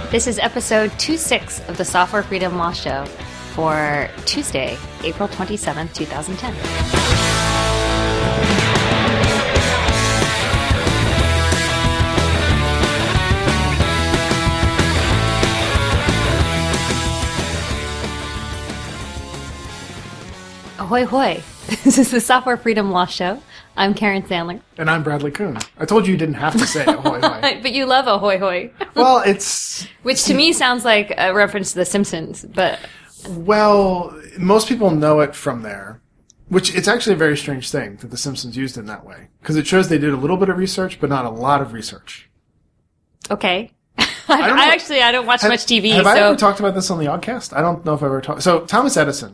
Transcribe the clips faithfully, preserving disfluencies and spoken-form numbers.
This is episode twenty-six of the Software Freedom Law Show for Tuesday, April twenty-seventh, twenty ten. Ahoy hoy! This is the Software Freedom Law Show. I'm Karen Sandler. And I'm Bradley Kuhn. I told you you didn't have to say ahoy hoy. But you love ahoy hoy. Well, it's... Which to me sounds like a reference to The Simpsons, but... Well, most people know it from there. Which, it's actually a very strange thing that The Simpsons used it in that way. Because it shows they did a little bit of research, but not a lot of research. Okay. I, I, I actually, I don't watch have, much T V, have so... I ever talked about this on the Oddcast? I don't know if I ever talked... So, Thomas Edison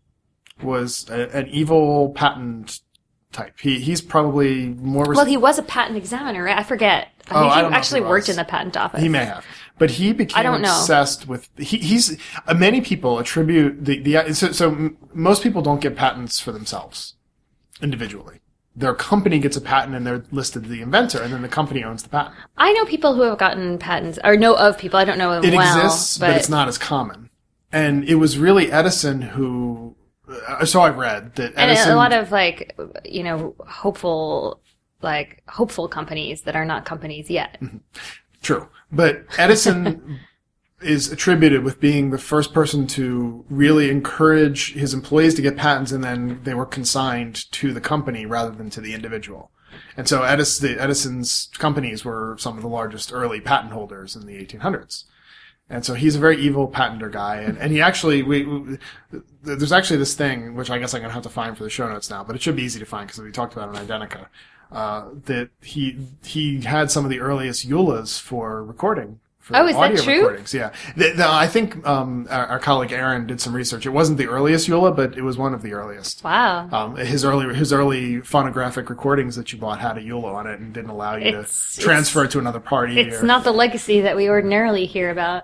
was a, an evil patent type. He He's probably more... Res- well, he was a patent examiner, right? I forget. I oh, think he I don't know actually if he worked was. in the patent office. He may have. But he became I don't know. obsessed with... He, he's... Uh, many people attribute the... the so, so m- most people don't get patents for themselves individually. Their company gets a patent and they're listed the inventor, and then the company owns the patent. I know people who have gotten patents, or know of people. I don't know them It well. exists, but, but it's not as common. And it was really Edison who... Uh, so I've read that Edison... And a lot of, like, you know, hopeful... like hopeful companies that are not companies yet. Mm-hmm. True. But Edison is attributed with being the first person to really encourage his employees to get patents, and then they were consigned to the company rather than to the individual. And so Edison, the Edison's companies were some of the largest early patent holders in the eighteen hundreds. And so he's a very evil patenter guy. And, and he actually, we, we, there's actually this thing, which I guess I'm going to have to find for the show notes now, but it should be easy to find because we talked about it on Identica. Uh, that he, he had some of the earliest E U L As for recording. For oh, is audio that true? Recordings. Yeah. The, the, I think, um, our, our colleague Aaron did some research. It wasn't the earliest E U L A, but it was one of the earliest. Wow. Um, his early, his early phonographic recordings that you bought had a E U L A on it and didn't allow you It's- to transfer it to another party. It's or, not the legacy that we ordinarily hear about.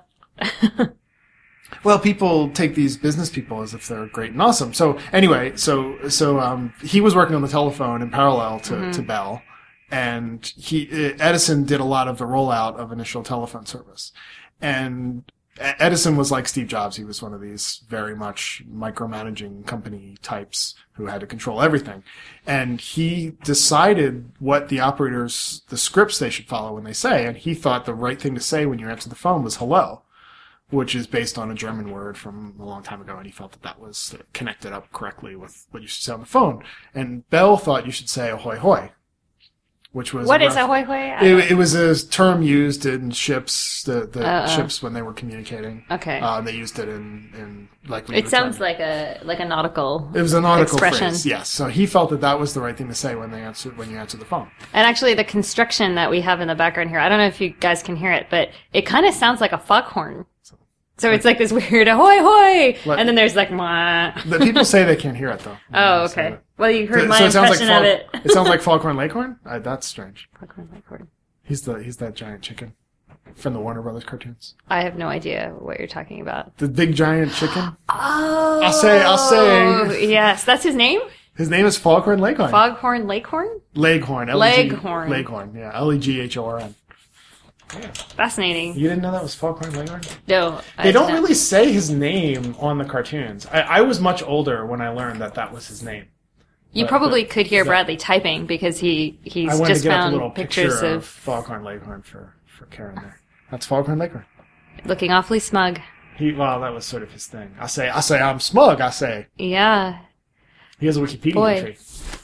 Well, people take these business people as if they're great and awesome. So anyway, so so um, he was working on the telephone in parallel to, Mm-hmm. to Bell, and he Edison did a lot of the rollout of initial telephone service. And Edison was like Steve Jobs. He was one of these very much micromanaging company types who had to control everything. And he decided what the operators, the scripts they should follow when they say, and he thought the right thing to say when you answer the phone was hello, which is based on a German word from a long time ago, and he felt that that was connected up correctly with what you should say on the phone. And Bell thought you should say ahoy hoy, which was... What a is ref- ahoy hoy? It, it was a term used in ships, the, the Uh-uh. ships when they were communicating. Okay. Uh, they used it in, in like... when you It were sounds trying- like a like a nautical It was a nautical expression. phrase, yes. So he felt that that was the right thing to say when they answered, when you answered the phone. And actually, the construction that we have in the background here, I don't know if you guys can hear it, but it kind of sounds like a foghorn. So it's like this weird ahoy hoy, Let- and then there's like mwah. The people say they can't hear it, though. Oh, So okay. that- Well, you heard So- my so it sounds like impression of fog- it. It sounds like Foghorn Leghorn? Uh, that's strange. Foghorn Leghorn. He's the he's that giant chicken from the Warner Brothers cartoons. I have no idea what you're talking about. The big giant chicken. Oh, I'll say, I'll say. Yes, that's his name. His name is Foghorn Leghorn. Foghorn Leghorn. Leghorn. L E G Leghorn. Leghorn. Yeah. L E G H O R N. Fascinating. You didn't know that was Foghorn Leghorn? No, I They don't did not. really say his name on the cartoons. I, I was much older when I learned that that was his name. You but- probably but- could hear that- Bradley typing because he he's I wanted just to get up a little found picture pictures of of Foghorn Leghorn for, for Karen there. That's Foghorn Leghorn. looking awfully smug. He, well, that was sort of his thing. I say, I say, I'm smug, I say. Yeah. He has a Wikipedia Boy. entry.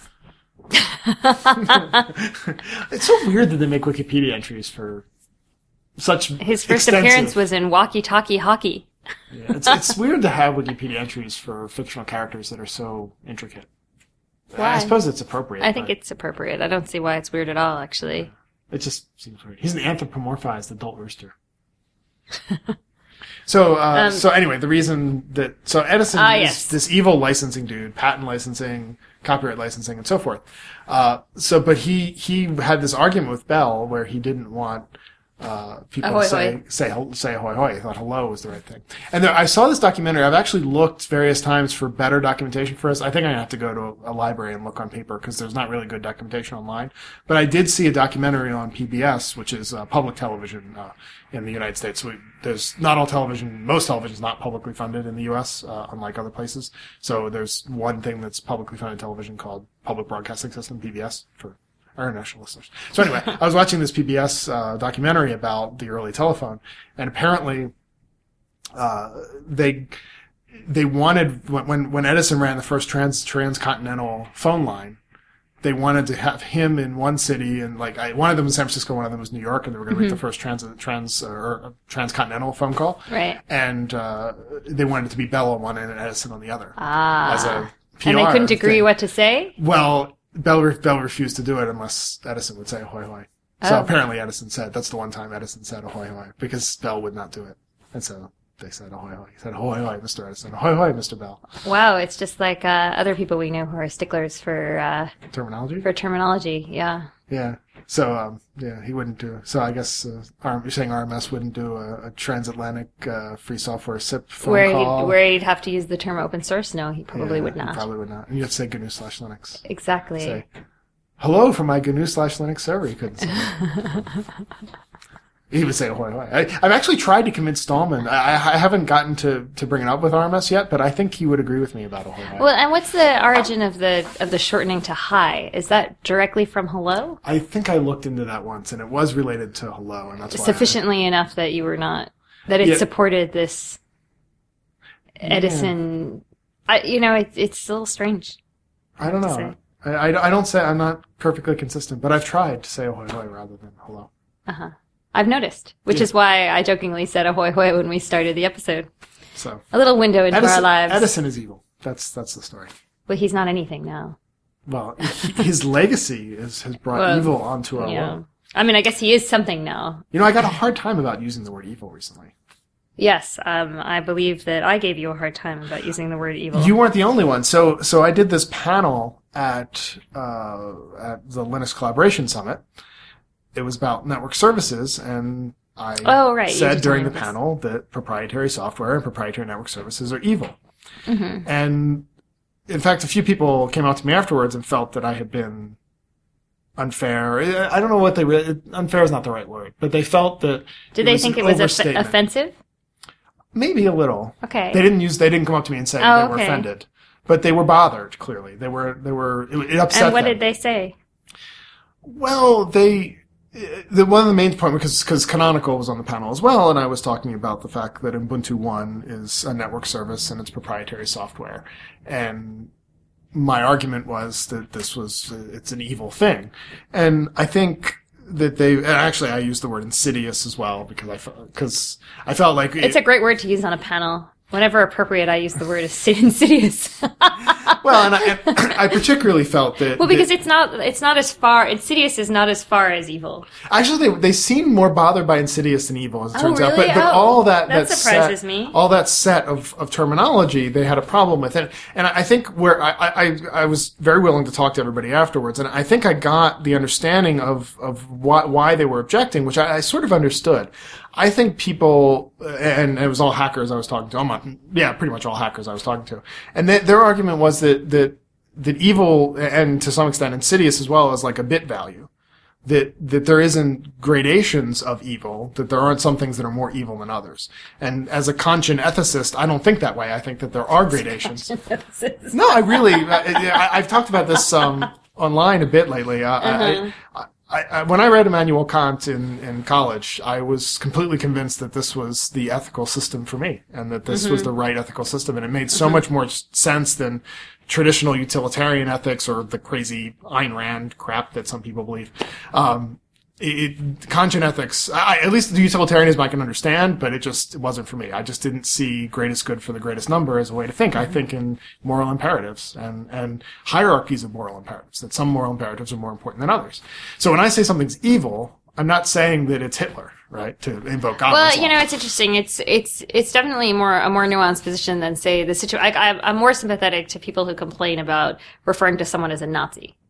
It's so weird that they make Wikipedia entries for such His first extensive- appearance was in Walkie Talkie Hockey. Yeah, it's, it's weird to have Wikipedia entries for fictional characters that are so intricate. Why? I suppose it's appropriate. I think but it's appropriate. I don't see why it's weird at all, actually. It just seems weird. He's an anthropomorphized adult rooster. So, uh, Um, so anyway, the reason that, so Edison Ah, is yes. this evil licensing dude, patent licensing, copyright licensing, and so forth. Uh, so, but he, he had this argument with Bell where he didn't want, uh, people Ahoy, to say, hoy. say, say ahoy hoy. I thought hello was the right thing. And there, I saw this documentary. I've actually looked various times for better documentation for this. I think I have to go to a, a library and look on paper because there's not really good documentation online. But I did see a documentary on P B S, which is uh, public television uh, in the United States. So we, there's not all television, most television is not publicly funded in the U S, uh, unlike other places. So there's one thing that's publicly funded television called Public Broadcasting System, P B S, for our international listeners. So anyway, I was watching this P B S uh, documentary about the early telephone, and apparently uh, they they wanted when when Edison ran the first trans transcontinental phone line, they wanted to have him in one city, and like I, one of them was San Francisco, one of them was New York, and they were going to Mm-hmm. make the first trans trans or transcontinental phone call, Right. and uh, they wanted it to be Bell on one end and Edison on the other Ah. as a P R and they couldn't agree thing. what to say? Well, Bell, re- Bell refused to do it unless Edison would say ahoy hoy. So Oh. apparently Edison said, that's the one time Edison said ahoy hoy, because Bell would not do it. And so they said ahoy hoy. He said ahoy hoy, Mister Edison. Ahoy hoy, Mister Bell. Wow, it's just like uh, other people we know who are sticklers for uh, Terminology? for terminology. Yeah. Yeah. So, um, yeah, he wouldn't do it. So I guess, uh, R- you're saying R M S wouldn't do a, a transatlantic, uh, free software S I P phone Where call? he'd, where he'd have to use the term open source? No, he probably Yeah, would he not. probably would not. And you have to say G N U slash Linux. Exactly. Say, hello from my G N U slash Linux server. He couldn't say that. He would say ahoy hoy. I, I've actually tried to convince Stallman. I, I haven't gotten to, to bring it up with R M S yet, but I think he would agree with me about ahoy hoy. Well, and what's the origin of the of the shortening to hi? Is that directly from hello? I think I looked into that once, and it was related to hello, and that's why. Sufficiently enough that you were not that it Yeah. supported this Edison. I, you know, it, it's a little strange. I, I don't to know. say. I, I, I don't say I'm not perfectly consistent, but I've tried to say ahoy hoy rather than hello. Uh huh. I've noticed, which Yeah. is why I jokingly said ahoy hoy when we started the episode. So A little window into our Edison, lives. Edison is evil. That's that's the story. But he's not anything now. Well, he- his legacy is, has brought Well, evil onto our Yeah. world. I mean, I guess he is something now. You know, I got a hard time about using the word evil recently. Yes, um, I believe that I gave you a hard time about using the word evil. You weren't the only one. So, so I did this panel at uh, at the Linux Collaboration Summit. It was about network services, and I Oh, right. You said just during the told me this. panel that proprietary software and proprietary network services are evil. Mm-hmm. And in fact, a few people came out to me afterwards and felt that I had been unfair. I don't know what they really, unfair is not the right word, but they felt that Did it they was think an it was off- overstatement. offensive? Maybe a little. Okay. They didn't use. They didn't come up to me and say Oh, they were okay. offended, but they were bothered. Clearly, they were. They were. It, it upset And what them. did they say? Well, they. The one of the main point because because Canonical was on the panel as well, and I was talking about the fact that Ubuntu One is a network service and it's proprietary software, and my argument was that this was it's an evil thing, and I think that they and actually I used the word insidious as well because I because I felt like It's it, a great word to use on a panel. Whenever appropriate, I use the word insidious. well, and I, and I particularly felt that Well, because that, it's not it's not as far insidious is not as far as evil. actually they they seem more bothered by insidious than evil as it Oh, turns out. really? But but Oh, all that that that surprises set, me. all that set of, of terminology they had a problem with it, and I think where I, I I was very willing to talk to everybody afterwards, and I think I got the understanding of of why why they were objecting, which I, I sort of understood. I think people, and it was all hackers I was talking to. Almost, yeah, pretty much all hackers I was talking to, and they, their argument was that that that evil, and to some extent insidious as well, is like a bit value. That that there isn't gradations of evil. That there aren't some things that are more evil than others. And as a conscient ethicist, I don't think that way. I think that there are gradations. No, I really, I, I've talked about this um, online a bit lately. Uh, Uh-huh. I, I, I, when I read Immanuel Kant in, in college, I was completely convinced that this was the ethical system for me, and that this was the right ethical system, and it made so much more sense than traditional utilitarian ethics or the crazy Ayn Rand crap that some people believe. Um, it, it, conscious ethics, I, at least the utilitarianism I can understand, but it just it wasn't for me. I just didn't see greatest good for the greatest number as a way to think. I think in moral imperatives and, and hierarchies of moral imperatives, that some moral imperatives are more important than others. So when I say something's evil, I'm not saying that it's Hitler, right? To invoke God. Well, you know, it's interesting. It's it's it's definitely more a more nuanced position than say the situation. I'm more sympathetic to people who complain about referring to someone as a Nazi.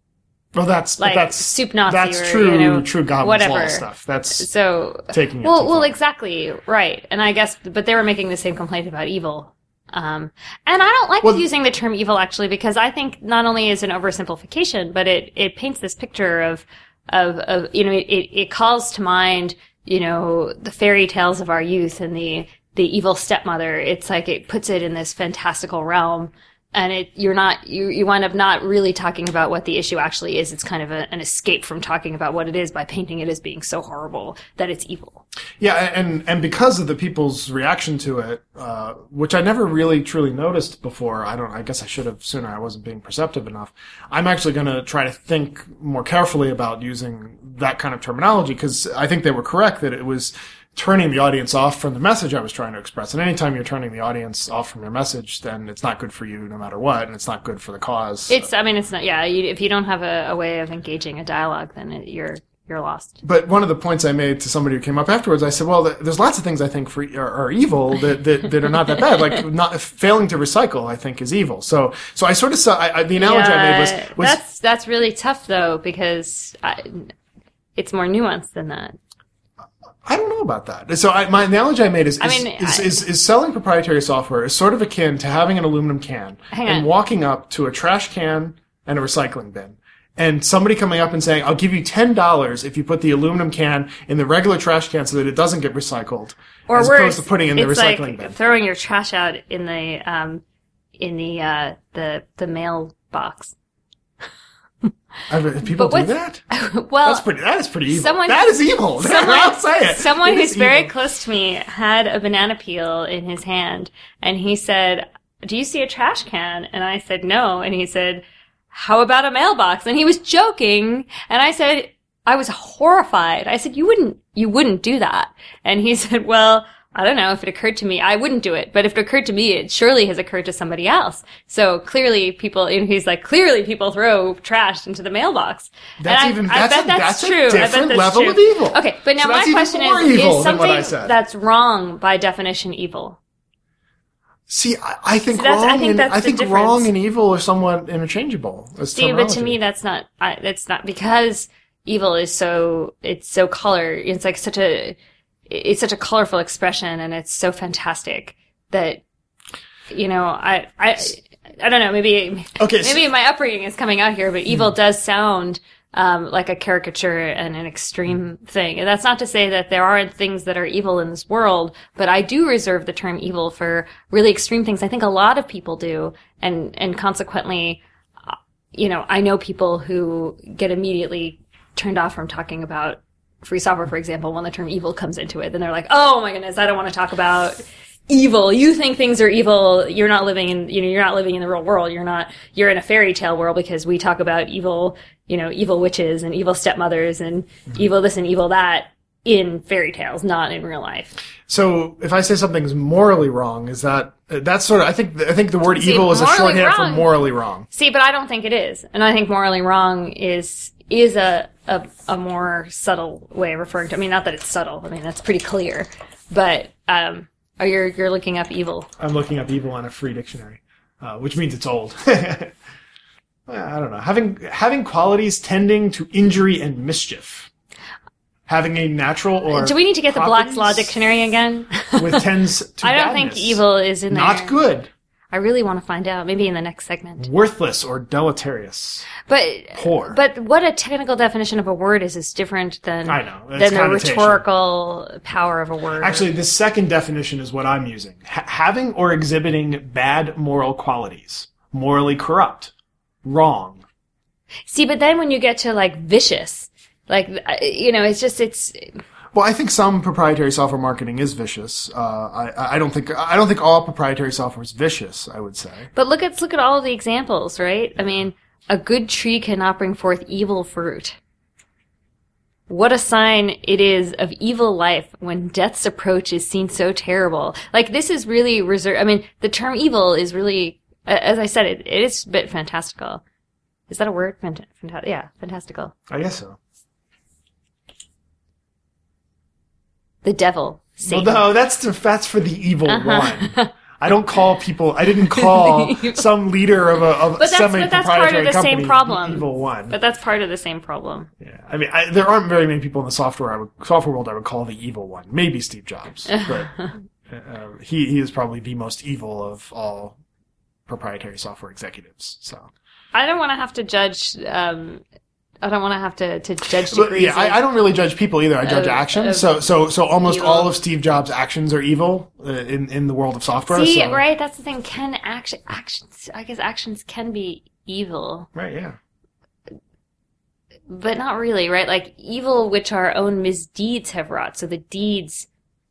Well, that's like that's soup Nazi that's or, true you know, true Goblin's whatever. Law stuff. That's so taking it well, too well, far. exactly right. And I guess, but they were making the same complaint about evil. Um, and I don't like Well, using the term evil actually because I think not only is it an oversimplification, but it it paints this picture of of of you know it it calls to mind you know the fairy tales of our youth and the the evil stepmother. It's like it puts it in this fantastical realm. And it, you're not, you, you wind up not really talking about what the issue actually is. It's kind of a, an escape from talking about what it is by painting it as being so horrible that it's evil. Yeah, and and because of the people's reaction to it, uh, which I never really truly noticed before, I don't, I guess I should have sooner. I wasn't being perceptive enough. I'm actually going to try to think more carefully about using that kind of terminology because I think they were correct that it was turning the audience off from the message I was trying to express. And anytime you're turning the audience off from your message, then it's not good for you no matter what, and it's not good for the cause. It's, I mean, it's not, yeah, you, if you don't have a, a way of engaging a dialogue, then it, you're, you're lost. But one of the points I made to somebody who came up afterwards, I said, well, th- there's lots of things I think for, are, are evil that, that, that are not that bad. Like not failing to recycle, I think is evil. So, so I sort of saw, I, I, the analogy yeah, I made was, was, that's, that's really tough though, because I, it's more nuanced than that. I don't know about that. So I, my analogy I made is is, I mean, is, I- is is selling proprietary software is sort of akin to having an aluminum can Hang and on. walking up to a trash can and a recycling bin. And somebody coming up and saying, I'll give you ten dollars if you put the aluminum can in the regular trash can so that it doesn't get recycled. Or as worse, opposed to putting it in the it's recycling like bin. throwing your trash out in the, um, in the, uh, the, the mail box. I mean, people But do what's- that? Well, That's pretty, that is pretty evil. someone- that is evil. someone, I'll say it. someone It who's is very evil. close to me had a banana peel in his hand, and he said, "Do you see a trash can?" And I said, "No." And he said, "How about a mailbox?" And he was joking, and I said, I was horrified. I said, "You wouldn't, you wouldn't do that." And he said, "Well, I don't know if it occurred to me. I wouldn't do it, but if it occurred to me, it surely has occurred to somebody else." So clearly people, and he's like, clearly people throw trash into the mailbox. That's And I, even- I that's bet a- that's, that's a true. I bet different that's level true. of evil. Okay, but now So my that's even question more is, evil is than what I something said. that's wrong by definition evil? See, I, I think See, that's- I wrong think and that's I the think difference. wrong and evil are somewhat interchangeable. As See, but to terminology. me, that's not, I, that's not, because evil is so, it's so color, it's like such a, it's such a colorful expression and it's so fantastic that, you know, I, I, I don't know, maybe, Okay, so- maybe my upbringing is coming out here, but evil does sound, um, like a caricature and an extreme thing. And that's not to say that there aren't things that are evil in this world, but I do reserve the term evil for really extreme things. I think a lot of people do, and, and consequently, uh, you know, I know people who get immediately turned off from talking about free software, for example, when the term evil comes into it. Then they're like, oh my goodness, I don't want to talk about evil. You think things are evil. You're not living in, you know, you're not living in the real world. You're not, you're in a fairy tale world because we talk about evil, you know, evil witches and evil stepmothers and mm-hmm. evil this and evil that in fairy tales, not in real life. So if I say something's morally wrong, is that, that's sort of, I think, I think the word See, evil is a morally shorthand for wrong- morally wrong. See, but I don't think it is. And I think morally wrong is, is a, a, a more subtle way of referring to, I mean, not that it's subtle. I mean, that's pretty clear. But, um, oh, you're, you're looking up evil. I'm looking up evil on a free dictionary, uh, which means it's old. I don't know. Having, having qualities tending to injury and mischief. Having a natural or Do we need to get the Black's Law properties dictionary again? with tends to I don't badness. think evil is in there. Not good. I really want to find out. Maybe in the next segment. Worthless or deleterious. But Poor. But what a technical definition of a word is is different than I know, it's than the connotation. rhetorical power of a word. Actually, the second definition is what I'm using. H- having or exhibiting bad moral qualities. Morally corrupt. Wrong. See, but then when you get to like vicious, like uh, you know, it's just it's. Well, I think some proprietary software marketing is vicious. Uh, I, I don't think I don't think all proprietary software is vicious. I would say. But look at look at all of the examples, right? I mean, a good tree cannot bring forth evil fruit. What a sign it is of evil life when death's approach is seen so terrible. Like this is really reserved. I mean, the term evil is really, as I said, it, it is a bit fantastical. Is that a word? Fant- fanta- yeah, fantastical. I guess so. The devil. Satan. Well, no, that's the, that's for the evil Uh-huh. one. I don't call people. I didn't call some leader of a of but that's, semi-proprietary but that's part of the company same problem. the evil one. But that's part of the same problem. Yeah, I mean, I, there aren't very many people in the software I would, software world I would call the evil one. Maybe Steve Jobs, but uh, he he is probably the most evil of all proprietary software executives. So I don't want to have to judge. Um, I don't want to have to to judge But, degrees. yeah, I, I don't really judge people either. I judge of- actions. of So so so almost evil. all of Steve Jobs' actions are evil uh, in in the world of software. See, so. right? That's the thing. Can action actions? I guess actions can be evil, Right. Yeah. but not really, right? Like evil, which our own misdeeds have wrought. So the deeds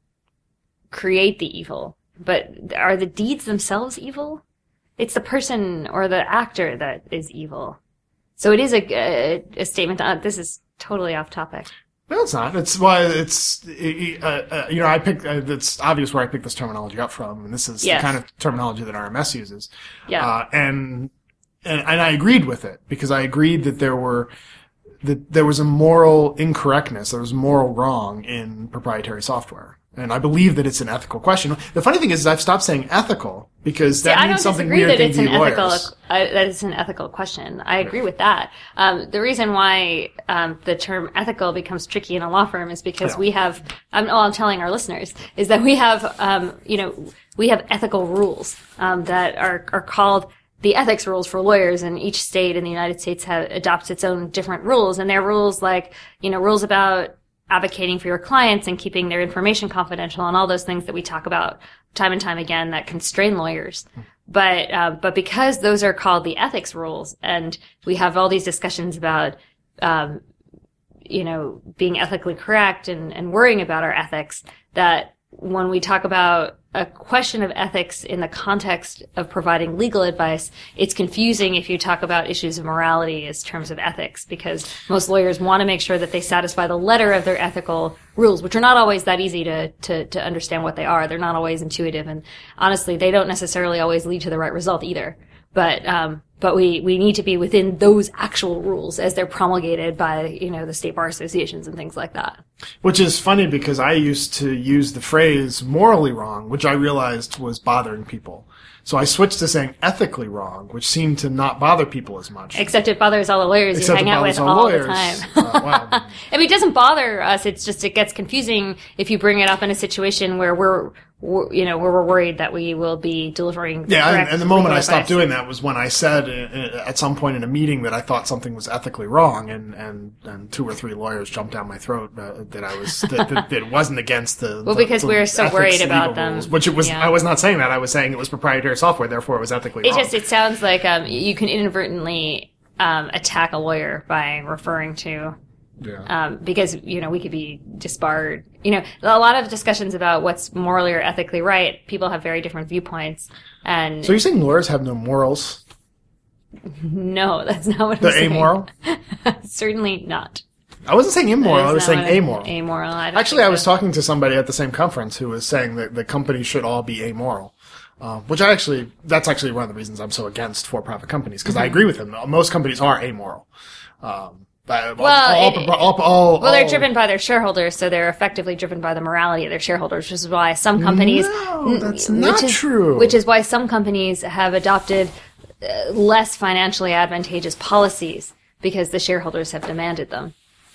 create the evil, but are the deeds themselves evil? It's the person or the actor that is evil. So it is a, a, a statement. Uh, this is totally off topic. No, it's not. It's why it's uh, uh, you know I picked. Uh, it's obvious where I picked this terminology up from, and this is Yes. the kind of terminology that R M S uses. Yeah. Uh, and and and I agreed with it because I agreed that there were that there was a moral incorrectness, there was moral wrong in proprietary software. And I believe that it's an ethical question. The funny thing is, I've stopped saying ethical because that See, I means don't something disagree weird that to it's an the ethical lawyers. uh, that it's an ethical question. I agree with that. Um, the reason why um, the term ethical becomes tricky in a law firm is because Yeah. we have. Um, all I'm telling our listeners is that we have, um, you know, we have ethical rules um, that are are called the ethics rules for lawyers, and each state in the United States ha- adopts its own different rules, and they're rules like, you know, rules about advocating for your clients and keeping their information confidential and all those things that we talk about time and time again that constrain lawyers. But, uh, but because those are called the ethics rules and we have all these discussions about, um, you know, being ethically correct and, and worrying about our ethics, that when we talk about a question of ethics in the context of providing legal advice, it's confusing if you talk about issues of morality as terms of ethics, because most lawyers want to make sure that they satisfy the letter of their ethical rules, which are not always that easy to, to, to understand what they are. They're not always intuitive, and honestly, they don't necessarily always lead to the right result either. But, um, but we, we need to be within those actual rules as they're promulgated by, you know, the state bar associations and things like that. Which is funny because I used to use the phrase morally wrong, which I realized was bothering people. So I switched to saying ethically wrong, which seemed to not bother people as much. Except it bothers all the lawyers you Except hang it out with bothers all lawyers. the time. Uh, wow. I mean, it doesn't bother us. It's just, it gets confusing if you bring it up in a situation where we're, we're you know, where we're worried that we will be delivering the Yeah, and, correct and the moment legal I stopped advice. doing that was when I said uh, at some point in a meeting that I thought something was ethically wrong, and, and, and two or three lawyers jumped down my throat uh, that I was that, that, that it wasn't against the Well, the- because the we were so ethics worried legal about them. rules, which it was. Yeah. I was not saying that. I was saying it was proprietary software, therefore it was ethically It wrong. just, it sounds like, um, you can inadvertently, um, attack a lawyer by referring to, yeah. um, because, you know, we could be disbarred. You know, a lot of discussions about what's morally or ethically right, people have very different viewpoints. And So you're saying lawyers have no morals? no, that's not what They're I'm saying. amoral? Certainly not. I wasn't saying immoral. I That is was not saying what I- amoral. Amoral. I don't Actually, think I was so. talking to somebody at the same conference who was saying that the companies should all be amoral. Uh, which I actually, that's actually one of the reasons I'm so against for-profit companies, because I Mm-hmm. agree with him. Most companies are amoral. Um, but Well, all, it- all, all, all, Well, they're all- driven by their shareholders, so they're effectively driven by the morality of their shareholders, which is why some companies... No, that's which not is, true. Which is why some companies have adopted uh, less financially advantageous policies, because the shareholders have demanded them.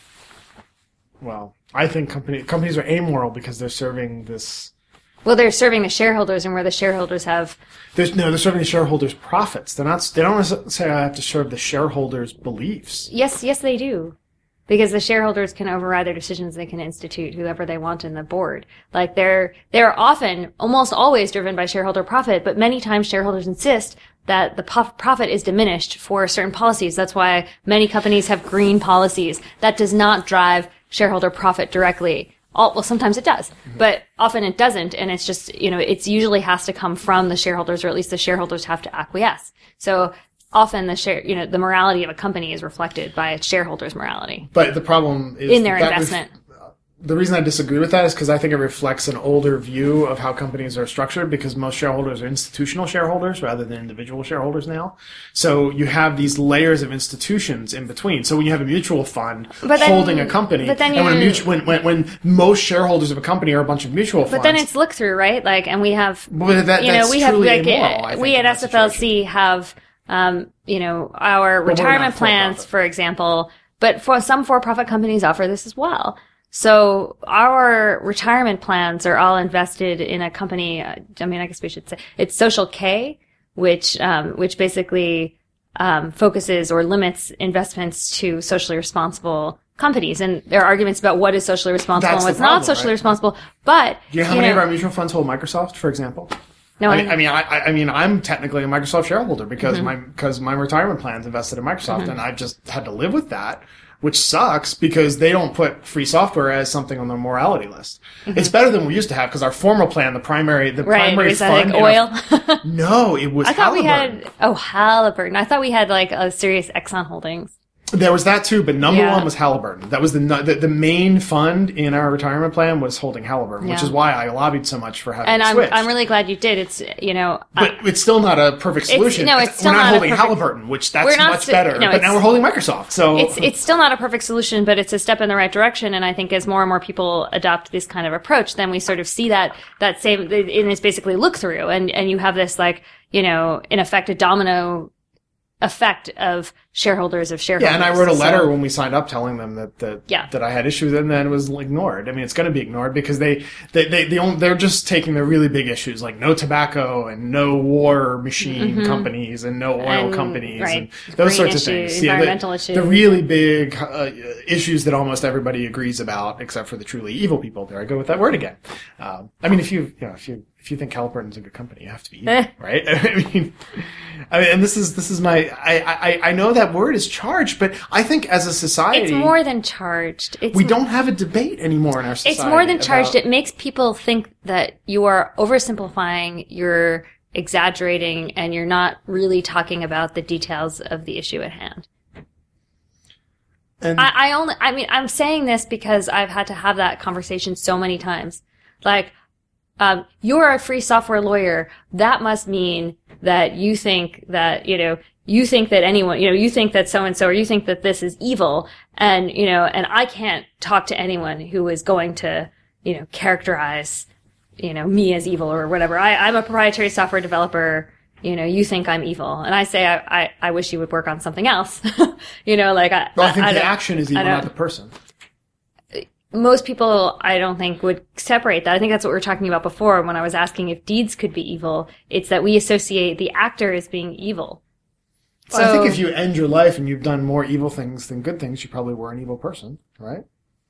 Well, I think company, companies are amoral because they're serving this... Well, they're serving the shareholders, and where the shareholders have... There's, no, they're serving the shareholders' profits. They're not. They don't necessarily have to serve the shareholders' beliefs. Yes, yes, they do. Because the shareholders can override their decisions. They can institute whoever they want in the board. Like, they're, they're often, almost always driven by shareholder profit, but many times shareholders insist that the pof- profit is diminished for certain policies. That's why many companies have green policies. That does not drive shareholder profit directly. All, well, sometimes it does, but often it doesn't, and it's just, you know, it's usually has to come from the shareholders, or at least the shareholders have to acquiesce. So often the share, you know, the morality of a company is reflected by its shareholders' morality But the problem is in their that ref- investment. the reason I disagree with that is because I think it reflects an older view of how companies are structured, because most shareholders are institutional shareholders rather than individual shareholders now. So you have these layers of institutions in between. So when you have a mutual fund But then- holding a company, but then and when, a you- mutu- when, when, when most shareholders of a company are a bunch of mutual funds. But then it's look through, right? Like, and we have, Well, that, you know, that's we have truly like immoral, I uh, think, we in at that S F L C situation. have, um, you know, our we're not retirement plans, for-profit. for example. But for some for-profit companies offer this as well. So our retirement plans are all invested in a company. uh, I mean, I guess we should say it's Social K, which um, which basically um, focuses or limits investments to socially responsible companies. And there are arguments about what is socially responsible That's and the what's not problem, socially right? responsible. But Do you know how you many know, of our mutual funds hold Microsoft, for example? no, I I- mean, I mean, I, I I mean, I'm technically a Microsoft shareholder because Mm-hmm. my because my retirement plan's invested in Microsoft, and I've just had to live with that, which sucks because they don't put free software as something on their morality list. It's better than we used to have because our former plan, the primary, the Mm-hmm. right? primary Was that like fund, in our- oil? no, it was I thought we Halliburton. had oh Halliburton. I thought we had like a serious Exxon Holdings. There was that too, but number Yeah. one was Halliburton. That was the, nu- the the main fund in our retirement plan was holding Halliburton, which Yeah. is why I lobbied so much for having And it I'm switched. I'm really glad you did. It's you know But I- it's still not a perfect solution. no, it's still we're not, not a holding perfect- Halliburton, which that's We're not much si- better. no, but now it's- we're holding Microsoft. So it's it's still not a perfect solution, but it's a step in the right direction. And I think as more and more people adopt this kind of approach, then we sort of see that that same and it's basically look through, and and you have this like you know in effect a domino effect of shareholders of shareholders. yeah, and I wrote a letter So- when we signed up telling them that that, Yeah. that I had issues, and then it was ignored. I mean, it's going to be ignored because they they they, they only, they're just taking the really big issues like no tobacco and no war machine companies and no oil Mm-hmm. And, companies right, and those green sorts of issue, things. Yeah, the- environmental the, issue. really big uh, issues that almost everybody agrees about, except for the truly evil people. There I go with that word again. Um, I mean, if you you know if you if you think Halliburton's a good company, you have to be evil, Eh. right? I mean, I mean, and this is this is my I, I I know that word is charged, but I think as a society, It's more than charged. It's we don't have a debate anymore in our society. It's more than charged. about- It makes people think that you are oversimplifying, you're exaggerating, and you're not really talking about the details of the issue at hand. and I, I only, I mean, I'm saying this because I've had to have that conversation so many times. Like, um, you're a free software lawyer. That must mean that you think that, you know, you think that anyone, you know, you think that so and so, or you think that this is evil. And, you know, and I can't talk to anyone who is going to, you know, characterize, you know, me as evil or whatever. I, I'm a proprietary software developer. You know, you think I'm evil. And I say, I, I, I wish you would work on something else. you know, like I, well, I think the don't- action is evil, I don't- not the person. most people, I don't think, would separate that. I think that's what we were talking about before when I was asking if deeds could be evil. It's that we associate the actor as being evil. So, Well, I think if you end your life and you've done more evil things than good things, you probably were an evil person, right?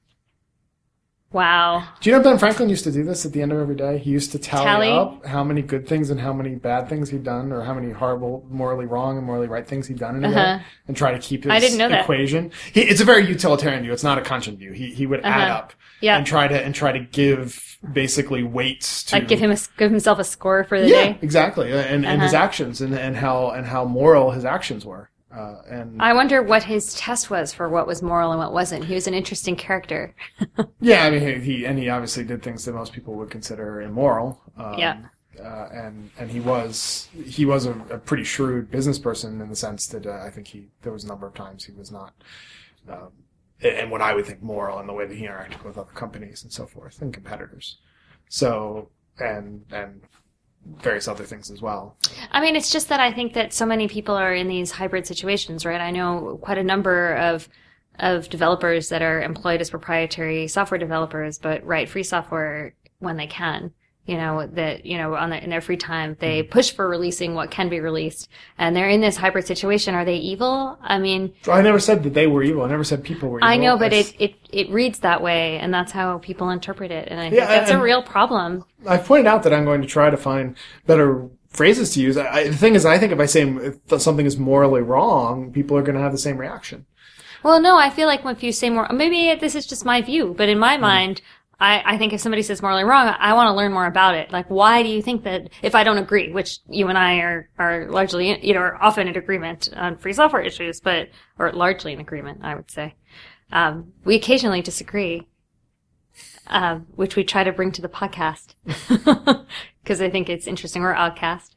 wow. Do you know Ben Franklin used to do this at the end of every day? He used to tally, Tally? up how many good things and how many bad things he'd done, or how many horrible, morally wrong and morally right things he'd done in a Uh-huh. day, and try to keep his I didn't know that. equation. He, it's a very utilitarian view. It's not a conscient view. He he would add Uh-huh. up Yeah. and try to and try to give basically weights to Like give him a, give himself a score for the yeah day. exactly and and his Uh-huh. actions and and how and how moral his actions were. Uh, and I wonder what his test was for what was moral and what wasn't. He was an interesting character. yeah, I mean he, he and he obviously did things that most people would consider immoral. Um, Yeah. Uh, and and he was he was a, a pretty shrewd business person in the sense that uh, I think he there was a number of times he was not, um, and what I would think moral in the way that he interacted with other companies and so forth and competitors. So and and various other things as well. I mean, it's just that I think that so many people are in these hybrid situations, right? I know quite a number of of developers that are employed as proprietary software developers, but write free software when they can. You know, that, you know, on their, in their free time, they push for releasing what can be released. And they're in this hybrid situation. Are they evil? I mean, So I never said that they were evil. I never said people were evil. I know, but I, it, it, it reads that way, and that's how people interpret it. And I think Yeah, that's and- a real problem. I've pointed out that I'm going to try to find better phrases to use. I, I, the thing is, I think if I say if something is morally wrong, people are going to have the same reaction. Well, no, I feel like if you say more, maybe this is just my view, but in my mind, I, I think if somebody says morally wrong, I want to learn more about it. Like, why do you think that, if I don't agree, which you and I are, are largely, you know, are often in agreement on free software issues, but, or largely in agreement, I would say. Um, we occasionally disagree. um, which we try to bring to the podcast because I think it's interesting. Or Oddcast.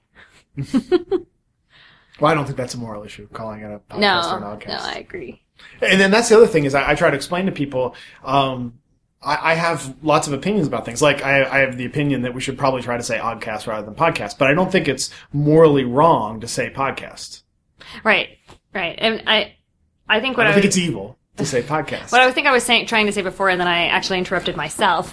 Well, I don't think that's a moral issue, calling it a podcast No, or an oddcast. no, I agree. And then that's the other thing is I, I try to explain to people, um, I, I have lots of opinions about things. Like I, I have the opinion that we should probably try to say oddcast rather than podcast, but I don't think it's morally wrong to say podcast. Right, right. And I, I think what I I, don't think was, it's evil to say podcast. what I think I was saying, trying to say before, and then I actually interrupted myself,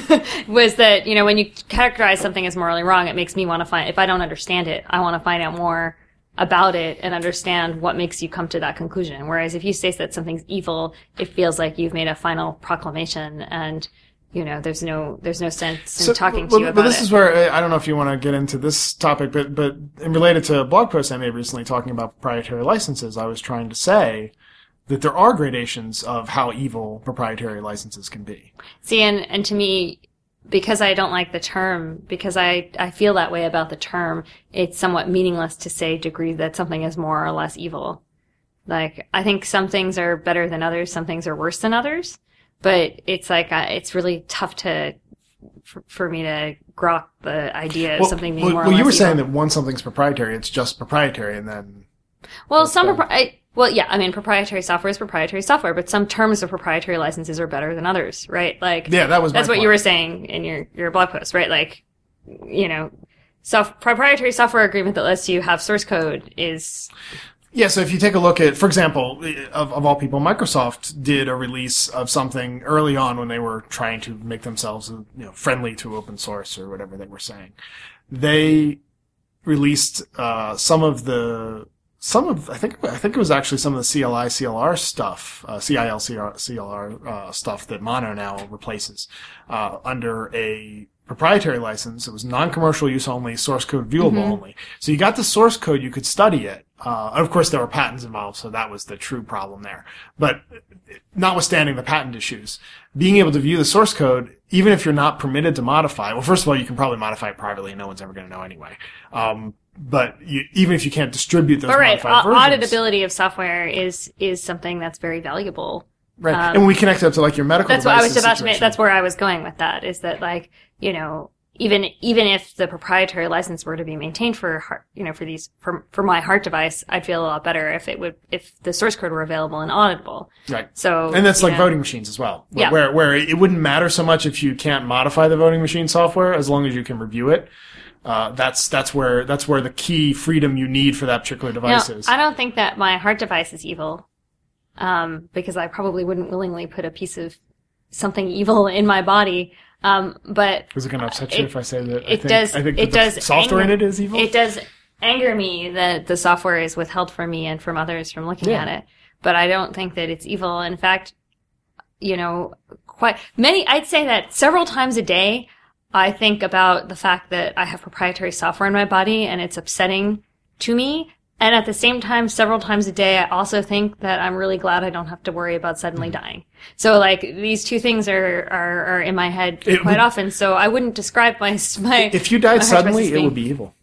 was that, you know, when you characterize something as morally wrong, it makes me want to find, if I don't understand it, I want to find out more about it and understand what makes you come to that conclusion. Whereas if you say that something's evil, it feels like you've made a final proclamation and, you know, there's no, there's no sense in So, talking to well, you about but this it. is where I don't know if you want to get into this topic, but but in related to a blog post I made recently talking about proprietary licenses, I was trying to say that there are gradations of how evil proprietary licenses can be. See, and, and to me, because I don't like the term, because I, I feel that way about the term, it's somewhat meaningless to say degree that something is more or less evil. Like, I think some things are better than others, some things are worse than others, but it's like, uh, it's really tough to, for, for me to grok the idea of Well, something being well, more or well, less you were evil. saying that once something's proprietary, it's just proprietary, and then Well, some, done. propri- I, well, yeah, I mean, proprietary software is proprietary software, but some terms of proprietary licenses are better than others, right? Like, yeah, that was my that's what point. you were saying in your, your blog post, right? Like, you know, self, proprietary software agreement that lets you have source code is, Yeah, so if you take a look at, for example, of, of all people, Microsoft did a release of something early on when they were trying to make themselves, you know, friendly to open source or whatever they were saying. They released uh, some of the some of I think I think it was actually some of the C L I C L R stuff, uh, C I L C L R uh, stuff that Mono now replaces uh, under a proprietary license. It was non-commercial use only, source code viewable Mm-hmm. only. So you got the source code, you could study it. Uh, of course, there were patents involved, so that was the true problem there. But notwithstanding the patent issues, being able to view the source code, even if you're not permitted to modify, well, first of all, you can probably modify it privately, and no one's ever going to know anyway. Um, but you, even if you can't distribute those but right, modified au- versions, auditability of software is, is something that's very valuable. right? um, and when we connect it up to like your medical That's what I was devices about to make, situation- that's where I was going with that, is that like, you know, even, even if the proprietary license were to be maintained for heart, you know, for these, for, for my heart device, I'd feel a lot better if it would, if the source code were available and auditable. Right. So, And that's you like know, voting machines as well. Yeah. Where, where it wouldn't matter so much if you can't modify the voting machine software as long as you can review it. Uh, that's, that's where, that's where the key freedom you need for that particular device Now, is. I don't think that my heart device is evil, um, because I probably wouldn't willingly put a piece of something evil in my body. Um, but Is it going to upset it- you if I say that? I it think, does, I think it that the does software anger, in it is evil. It does anger me that the software is withheld from me and from others from looking Yeah. at it. But I don't think that it's evil. In fact, you know, quite many, I'd say that several times a day, I think about the fact that I have proprietary software in my body and it's upsetting to me. And at the same time, several times a day, I also think that I'm really glad I don't have to worry about suddenly Mm-hmm. dying. So, like, these two things are, are, are in my head It quite would- often. So I wouldn't describe my, my If you my died heart suddenly, device as it being- would be evil.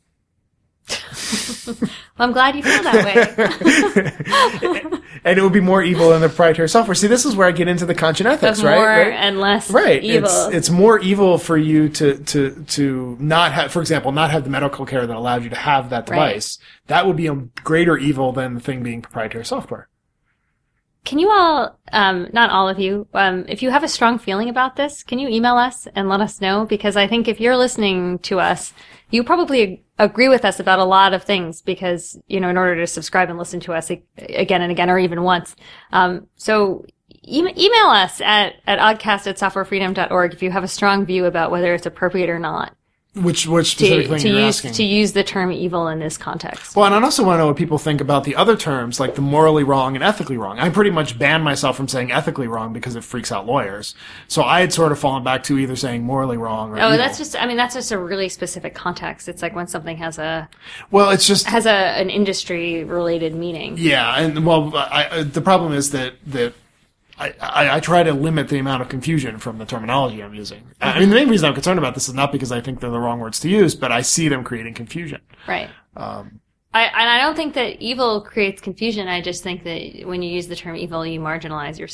Well, I'm glad you feel that way. And it would be more evil than the proprietary software. See, this is where I get into the conscience ethics, Of right? more right? and less Right. evil. It's, it's more evil for you to, to, to not have, for example, not have the medical care that allowed you to have that Right. device. That would be a greater evil than the thing being proprietary software. Can you all, um, not all of you, um, if you have a strong feeling about this, can you email us and let us know? Because I think if you're listening to us, you probably agree with us about a lot of things because, you know, in order to subscribe and listen to us a- again and again or even once. Um, so e- email us at, at oddcast at softwarefreedom dot org if you have a strong view about whether it's appropriate or not Which, which to, specific thing to you're use, asking? to use the term evil in this context. Well, and I also want to know what people think about the other terms, like the morally wrong and ethically wrong. I pretty much banned myself from saying ethically wrong because it freaks out lawyers. So I had sort of fallen back to either saying morally wrong or Oh, evil. that's just, I mean, that's just a really specific context. It's like when something has a, Well, it's just, has a, an industry related meaning. yeah, and well, I, I, the problem is that, that I, I, I try to limit the amount of confusion from the terminology I'm using. I mean, the main reason I'm concerned about this is not because I think they're the wrong words to use, but I see them creating confusion. Right. Um, I, and I don't think that evil creates confusion. I just think that when you use the term evil, you marginalize yourself.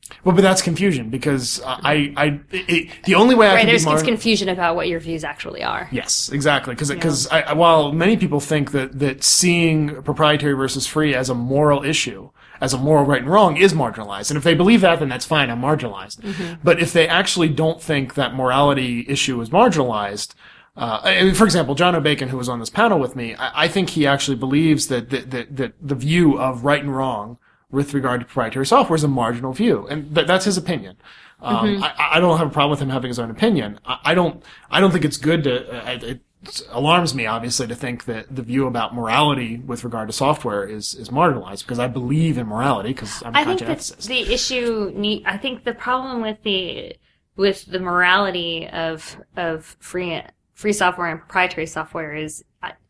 Well, but that's confusion because I, I, it, the only way I right, can there's be more confusion about what your views actually are. Yes, exactly. Because because I while many people think that that seeing proprietary versus free as a moral issue, as a moral right and wrong, is marginalized, and if they believe that, then that's fine. I'm marginalized. Mm-hmm. But if they actually don't think that morality issue is marginalized. Uh, I mean, for example, John O'Bacon, who was on this panel with me, I, I think he actually believes that, that that that the view of right and wrong with regard to proprietary software is a marginal view, and th- that's his opinion. Um, mm-hmm. I, I don't have a problem with him having his own opinion. I, I don't. I don't think it's good to. Uh, it, it alarms me, obviously, to think that the view about morality with regard to software is is marginalized because I believe in morality because I'm a I think conscientiousist. that the issue. Need, I think the problem with the with the morality of of free free software and proprietary software is.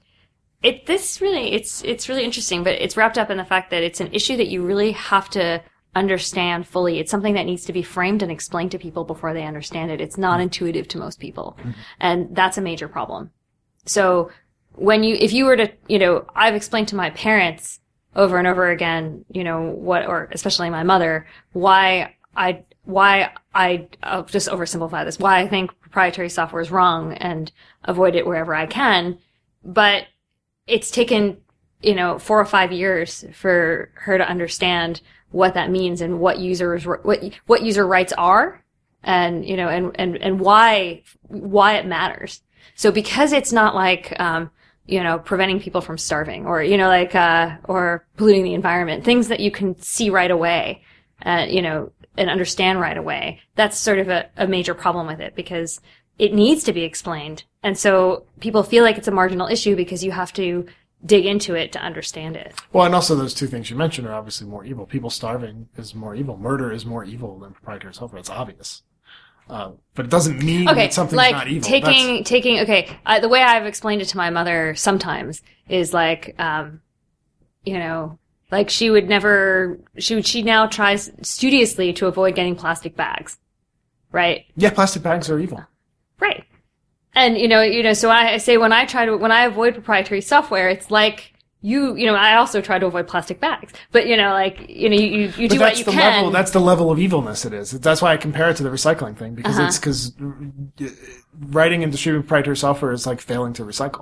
It, this really, it's, it's really interesting, but it's wrapped up in the fact that it's an issue that you really have to understand fully. It's something that needs to be framed and explained to people before they understand it. It's not intuitive to most people. Mm-hmm. And that's a major problem. So when you, if you were to, you know, I've explained to my parents over and over again, you know, what, or especially my mother, why I, why I, I'll just oversimplify this, why I think proprietary software is wrong and avoid it wherever I can. But it's taken, you know, four or five years for her to understand what that means and what users, what, what user rights are and, you know, and, and, and why, why it matters. So because it's not like, um, you know, preventing people from starving or, you know, like, uh, or polluting the environment, things that you can see right away, uh, you know, and understand right away. That's sort of a, a major problem with it because it needs to be explained. And so people feel like it's a marginal issue because you have to dig into it to understand it. Well, and also those two things you mentioned are obviously more evil. People starving is more evil. Murder is more evil than proprietary software. It's obvious. Uh, but it doesn't mean okay, that something's like not evil. Taking, That's... taking, okay, uh, the way I've explained it to my mother sometimes is like, um, you know, like she would never, she would, she now tries studiously to avoid getting plastic bags. Right? Yeah, plastic bags are evil. Right. And, you know, you know, so I say when I try to, when I avoid proprietary software, it's like you, you know, I also try to avoid plastic bags, but you know, like, you know, you, you, you do what you the can. Level, that's the level of evilness it is. That's why I compare it to the recycling thing because uh-huh. it's because writing and distributing proprietary software is like failing to recycle.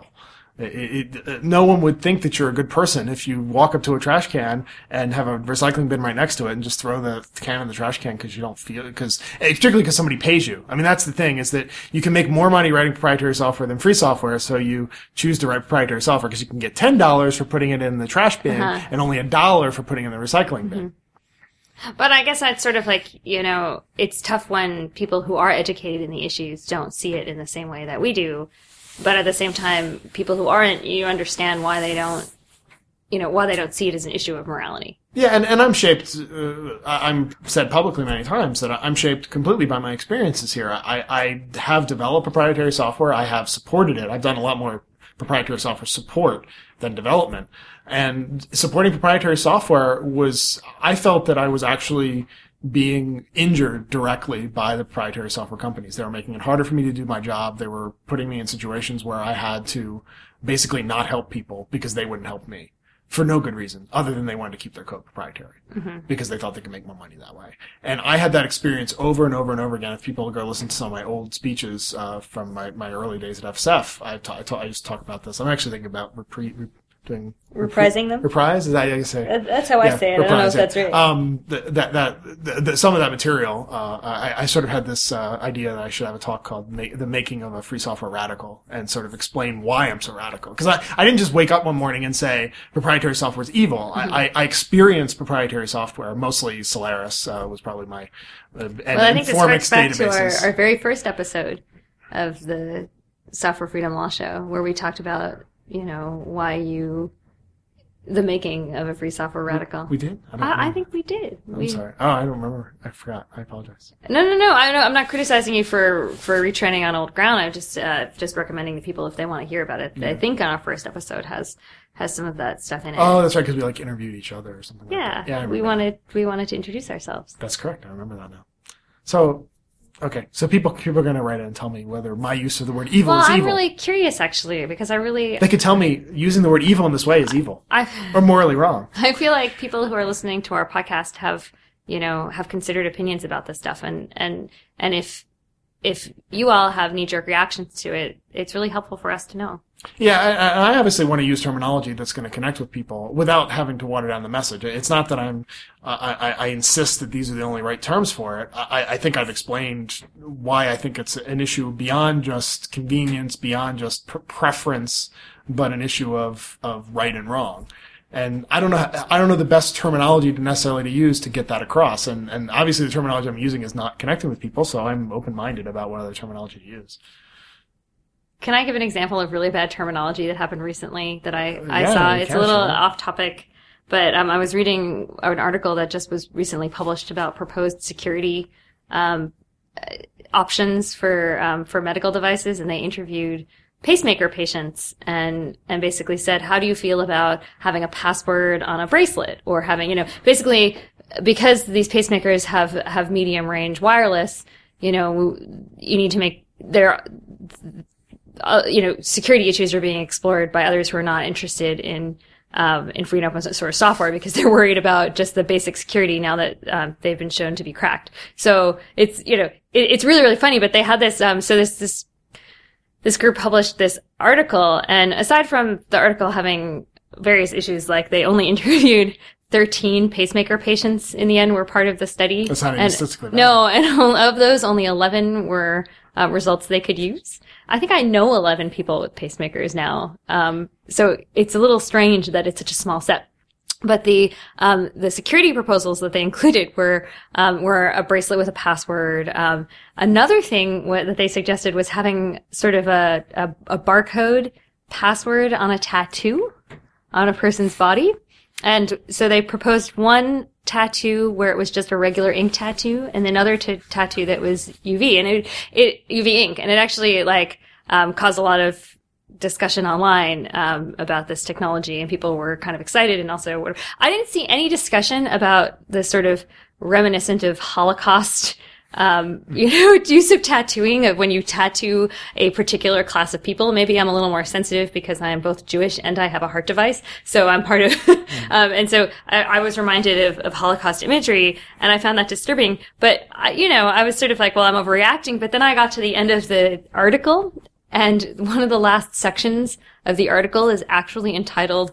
It, it, no one would think that you're a good person if you walk up to a trash can and have a recycling bin right next to it and just throw the can in the trash can because you don't feel it, because particularly because somebody pays you. I mean, that's the thing is that you can make more money writing proprietary software than free software, so you choose to write proprietary software because you can get ten dollars for putting it in the trash bin uh-huh. and only a dollar for putting it in the recycling bin. Mm-hmm. But I guess that's sort of like, you know, it's tough when people who are educated in the issues don't see it in the same way that we do. But at the same time, people who aren't, you understand why they don't, you know, why they don't see it as an issue of morality. Yeah, and, and I'm shaped, uh, I'm said publicly many times that I'm shaped completely by my experiences here. I, I have developed proprietary software. I have supported it. I've done a lot more proprietary software support than development. And supporting proprietary software was, I felt that I was actually being injured directly by the proprietary software companies. They were making it harder for me to do my job. They were putting me in situations where I had to basically not help people because they wouldn't help me for no good reason other than they wanted to keep their code proprietary mm-hmm. because they thought they could make more money that way. And I had that experience over and over and over again. If people go listen to some of my old speeches uh, from my, my early days at F S F, I, ta- I, ta- I used to talk about this. I'm actually thinking about repre- re- doing reprising them. Reprise is that how you say? That's how I yeah, say it. Reprise, I don't know if yeah. that's right. Um, that that, that the, the, some of that material, uh, I, I sort of had this uh, idea that I should have a talk called Ma- "The Making of a Free Software Radical" and sort of explain why I'm so radical. Because I, I didn't just wake up one morning and say proprietary software is evil. Mm-hmm. I, I, I experienced proprietary software, mostly Solaris uh, was probably my uh, and well, I think this harks back to our, our very first episode of the Software Freedom Law Show, where we talked about, you know, why you, the making of a free software radical. We did? I, don't I, I think we did. I'm we, sorry. Oh, I don't remember. I forgot. I apologize. No, no, no. I, no I'm not criticizing you for, for retreading on old ground. I'm just, uh, just recommending to people if they want to hear about it. Yeah. I think on our first episode has, has some of that stuff in it. Oh, that's right, because we like interviewed each other or something yeah, like that. Yeah, we wanted, we wanted to introduce ourselves. That's correct. I remember that now. So, okay, so people people are going to write in and tell me whether my use of the word evil well, is evil. Well, I'm really curious, actually, because I really... They could tell me using the word evil in this way is evil. I, or morally wrong. I feel like people who are listening to our podcast have you know, have considered opinions about this stuff. And, and, and if, if you all have knee-jerk reactions to it, it's really helpful for us to know. Yeah, I, I obviously want to use terminology that's going to connect with people without having to water down the message. It's not that I'm, uh, I, I insist that these are the only right terms for it. I, I think I've explained why I think it's an issue beyond just convenience, beyond just pr- preference, but an issue of, of right and wrong. And I don't know, I don't know the best terminology to necessarily to use to get that across. And, and obviously the terminology I'm using is not connecting with people, so I'm open-minded about what other terminology to use. Can I give an example of really bad terminology that happened recently that I, I yeah, saw? It's a little sure. off topic, but um, I was reading an article that just was recently published about proposed security um, options for um, for medical devices, and they interviewed pacemaker patients and and basically said, how do you feel about having a password on a bracelet, or having, you know, basically because these pacemakers have have medium range wireless, you know, you need to make their Uh, you know, security issues are being explored by others who are not interested in um, in free and open source software because they're worried about just the basic security now that um, they've been shown to be cracked. So it's, you know, it, it's really, really funny. But they had this. Um, so this this this group published this article, and aside from the article having various issues, like they only interviewed thirteen pacemaker patients in the end were part of the study. That's not even statistically valid. No, and of those, only eleven were uh, results they could use. I think I know eleven people with pacemakers now. Um, so it's a little strange that it's such a small set. But the, um, the security proposals that they included were, um, were a bracelet with a password. Um, another thing w- that they suggested was having sort of a, a, a barcode password on a tattoo on a person's body. And so they proposed one tattoo where it was just a regular ink tattoo, and another t- tattoo that was U V, and it, it U V ink, and it actually like um, caused a lot of discussion online um, about this technology, and people were kind of excited, and also whatever. I didn't see any discussion about the sort of reminiscent of Holocaust. Um, you know, use of tattooing, of when you tattoo a particular class of people. Maybe I'm a little more sensitive because I am both Jewish and I have a heart device. So I'm part of, um, and so I, I was reminded of, of Holocaust imagery, and I found that disturbing. But, I, you know, I was sort of like, well, I'm overreacting. But then I got to the end of the article, and one of the last sections of the article is actually entitled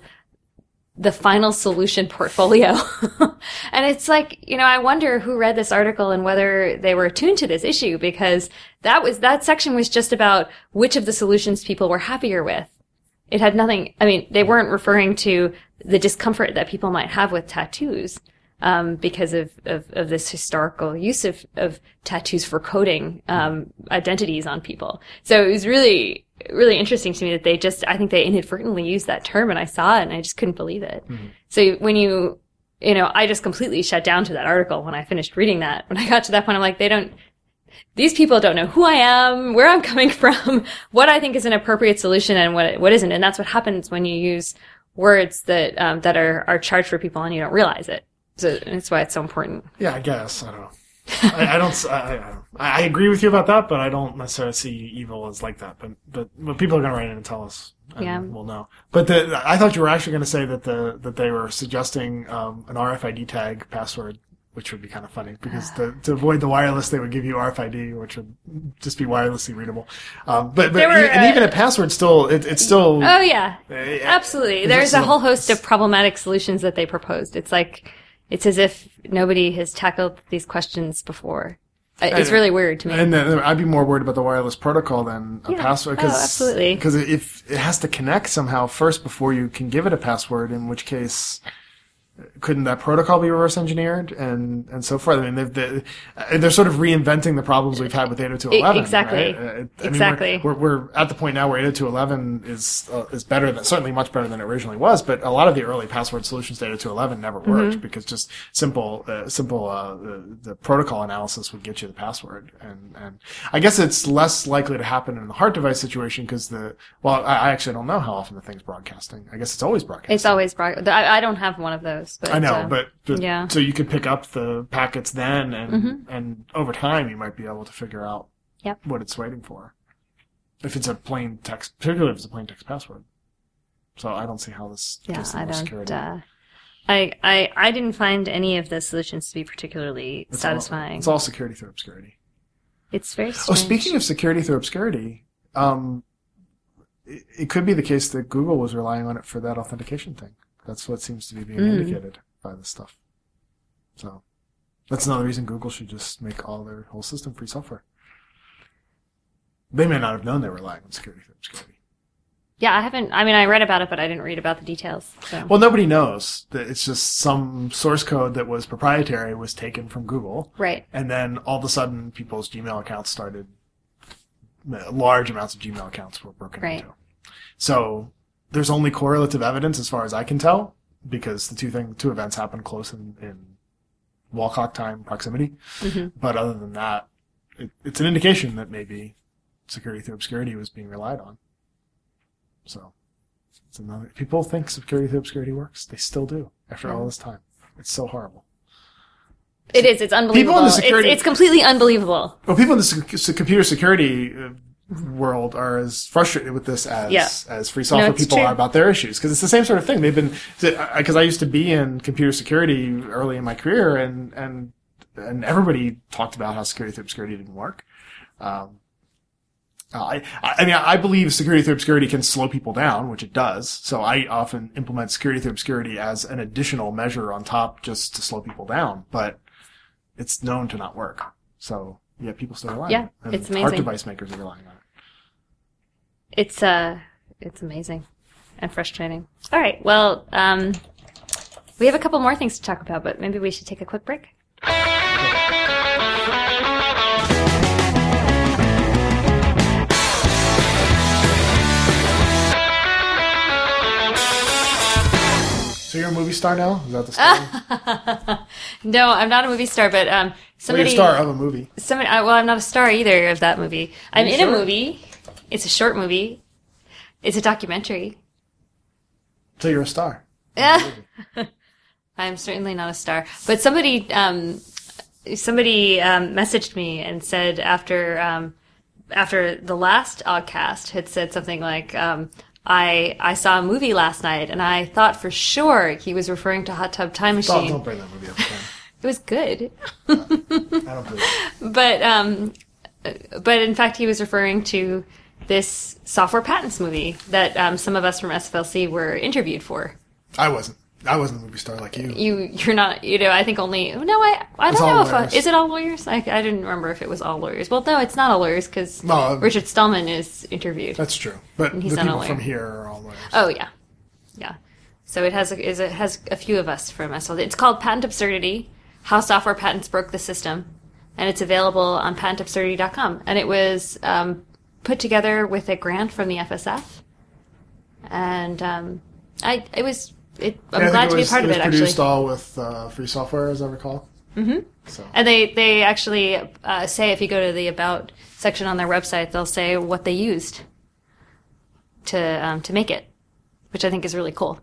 The Final Solution Portfolio. And it's like, you know, I wonder who read this article and whether they were attuned to this issue, because that was, that section was just about which of the solutions people were happier with. It had nothing, I mean, they weren't referring to the discomfort that people might have with tattoos, um, because of, of, of this historical use of, of tattoos for coding, um, identities on people. So it was really, really interesting to me that they just, I think they inadvertently used that term, and I saw it and I just couldn't believe it. Mm-hmm. So when you, you know, I just completely shut down to that article when I finished reading that. When I got to that point, I'm like, they don't, these people don't know who I am, where I'm coming from, what I think is an appropriate solution and what, what isn't. And that's what happens when you use words that, um, that are, are charged for people and you don't realize it. So that's why it's so important. Yeah, I guess. I don't know. I, I don't. I, I agree with you about that, but I don't necessarily see evil as like that. But but, but people are going to write in and tell us, and yeah, we'll know. But the, I thought you were actually going to say that the that they were suggesting um, an R F I D tag password, which would be kind of funny because the, to avoid the wireless, they would give you R F I D, which would just be wirelessly readable. Um, but but were, e- and uh, even a password still it, it's still. Oh yeah, uh, absolutely. There's still, a whole host of problematic solutions that they proposed. It's like it's as if nobody has tackled these questions before. It's really weird to me. And then I'd be more worried about the wireless protocol than a yeah. password. Cause, oh, absolutely. Because if it has to connect somehow first before you can give it a password, in which case, couldn't that protocol be reverse engineered and, and so forth? I mean, they're, they're sort of reinventing the problems we've had with eight oh two dot eleven. Exactly. Right? I mean, exactly. We're, we're, we're at the point now where eight oh two dot eleven is, uh, is better than, certainly much better than it originally was, but a lot of the early password solutions to eight oh two dot eleven never worked mm-hmm. because just simple, uh, simple, uh, the, the protocol analysis would get you the password. And, and I guess it's less likely to happen in the heart device situation because the, well, I, I actually don't know how often the thing's broadcasting. I guess it's always broadcasting. It's always broadcasting. I, I don't have one of those. But, I know, uh, but, but yeah. So you could pick up the packets then, and mm-hmm. and over time you might be able to figure out yep. what it's waiting for. If it's a plain text, particularly if it's a plain text password. So I don't see how this yeah, gets I more don't. security. Uh, I, I, I didn't find any of the solutions to be particularly It's satisfying. All, it's all security through obscurity. It's very Oh, strange. speaking of security through obscurity, um, it, it could be the case that Google was relying on it for that authentication thing. That's what seems to be being Mm. indicated by this stuff. So that's another reason Google should just make all their whole system free software. They may not have known they were relying on security through obscurity. Yeah, I haven't, I mean, I read about it, but I didn't read about the details. So. Well, nobody knows. That it's just some source code that was proprietary was taken from Google. Right. And then all of a sudden, people's Gmail accounts started, large amounts of Gmail accounts were broken Right. into. So there's only correlative evidence as far as I can tell, because the two thing, two events happened close in, in wall clock time proximity. Mm-hmm. But other than that, it, it's an indication that maybe security through obscurity was being relied on. So, it's another. People think security through obscurity works. They still do after Yeah. all this time. It's so horrible. It is. It's unbelievable. People in the security- it's, it's completely unbelievable. Well, people in the sec- computer security uh, world are as frustrated with this as Yeah. as free software it's people true. are about their issues, because it's the same sort of thing. They've been because I used to be in computer security early in my career, and and and everybody talked about how security through obscurity didn't work. Um, I, I mean, I believe security through obscurity can slow people down, which it does. So I often implement security through obscurity as an additional measure on top just to slow people down. But it's known to not work. So, yeah, people still rely Yeah, on it. And it's hard amazing. device makers are relying on it. It's, uh, it's amazing and frustrating. All right. Well, um, we have a couple more things to talk about, but maybe we should take a quick break. So you're a movie star now? Is that the story? No, I'm not a movie star, but um, Well, somebody. you're a star of a movie. Somebody. Uh, well, I'm not a star either of that movie. I'm you in sure? a movie. It's a short movie. It's a documentary. So you're a star. Yeah. I'm certainly not a star, but somebody, um, somebody um, messaged me and said after um, after the last Oddcast had said something like, um, "I I saw a movie last night, and I thought for sure he was referring to Hot Tub Time Don't, Machine. don't bring that movie up again. It was good, I don't believe it. but um, but in fact he was referring to this software patents movie that um, some of us from S F L C were interviewed for." I wasn't. I wasn't a movie star like you. You, you're not, you know, I think only, no, I, I It's don't all know if, I, lawyers. is it all lawyers? I, I didn't remember if it was all lawyers. Well, no, it's not all lawyers because No, um, Richard Stallman is interviewed. That's true. But he's the not a people lawyer. from here are all lawyers. Oh, yeah. Yeah. So it has, a, is it has a few of us from S L C. It's called Patent Absurdity, How Software Patents Broke the System. And it's available on patent absurdity dot com. And it was um, put together with a grant from the F S F. And um, I, it was, it, I'm Yeah, I think glad to be was- part of was it, actually. produced all with uh, free software, as I recall. Mm-hmm. So And they, they actually uh, say, if you go to the About section on their website, they'll say what they used to um, to make it, which I think is really cool.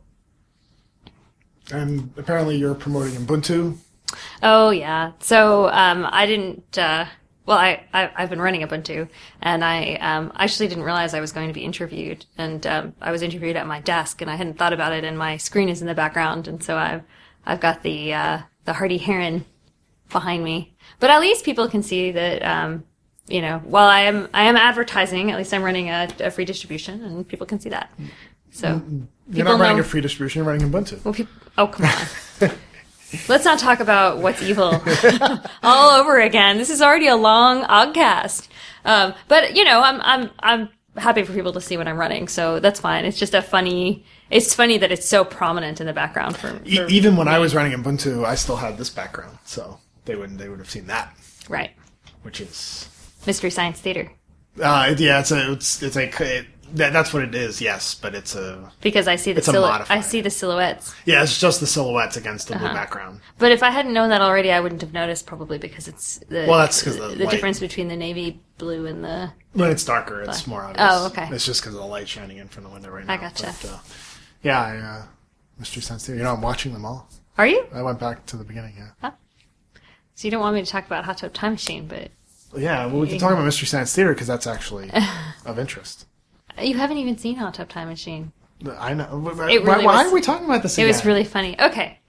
And apparently you're promoting Ubuntu. Oh, yeah. So um, I didn't... Uh, well, I, I, I've been running Ubuntu, and I um, actually didn't realize I was going to be interviewed. And um, I was interviewed at my desk, and I hadn't thought about it, and my screen is in the background, and so I've, I've got the, uh, the Hardy Heron behind me. But at least people can see that, um, you know, while I am I am advertising, at least I'm running a, a free distribution, and people can see that. So You're people not running know- a free distribution, you're running Ubuntu. well, peop oh, come on. Let's not talk about what's evil all over again. This is already a long Oddcast. Um, but you know, I'm I'm I'm happy for people to see what I'm running, so that's fine. It's just a funny. It's funny that it's so prominent in the background for, for E- even when I was running Ubuntu, I still had this background, so they wouldn't they would have seen that, right. which is Mystery Science Theater. uh, it- yeah, it's a it's it's a it, that, that's what it is, yes, but it's a Because I see the It's a silhouette. modifier. I see the silhouettes. yeah, it's just the silhouettes against the Uh-huh. blue background. But if I hadn't known that already, I wouldn't have noticed. Probably because it's the Well, that's 'cause the the light. difference between the navy blue and the. When it's darker, it's more obvious. Oh, okay. It's just because of the light shining in from the window right now. I gotcha. But, uh, yeah, I, uh, Mystery Science Theater. You know, I'm watching them all. Are you? I went back to the beginning. Yeah. So you don't want me to talk about Hot Tub Time Machine, but Yeah, well, we can talk about Mystery Science Theater because that's actually of interest. you haven't even seen Hot Tub Time Machine. I know. Why, It really why was- are we talking about this It again? was really funny. Okay.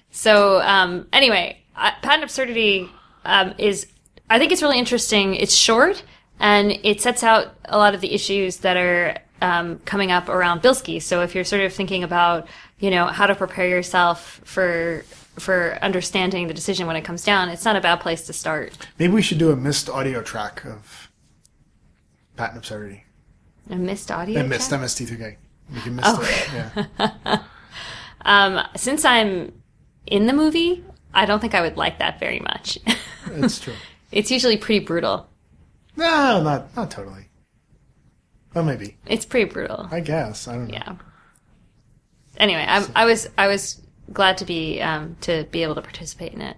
So um, anyway, uh, Patent Absurdity um, is, I think it's really interesting. It's short, and it sets out a lot of the issues that are um, coming up around Bilski. So if you're sort of thinking about, you know, how to prepare yourself for for understanding the decision when it comes down, it's not a bad place to start. Maybe we should do a missed audio track of Patent Absurdity. A missed audio A missed, track? M S T three K. We can miss Oh. it. Yeah. Um, since I'm in the movie, I don't think I would like that very much. It's true. It's usually pretty brutal. No, not not totally. Well, maybe. It's pretty brutal. I guess. I don't know. Yeah. Anyway, I, I was I was glad to be um, to be able to participate in it.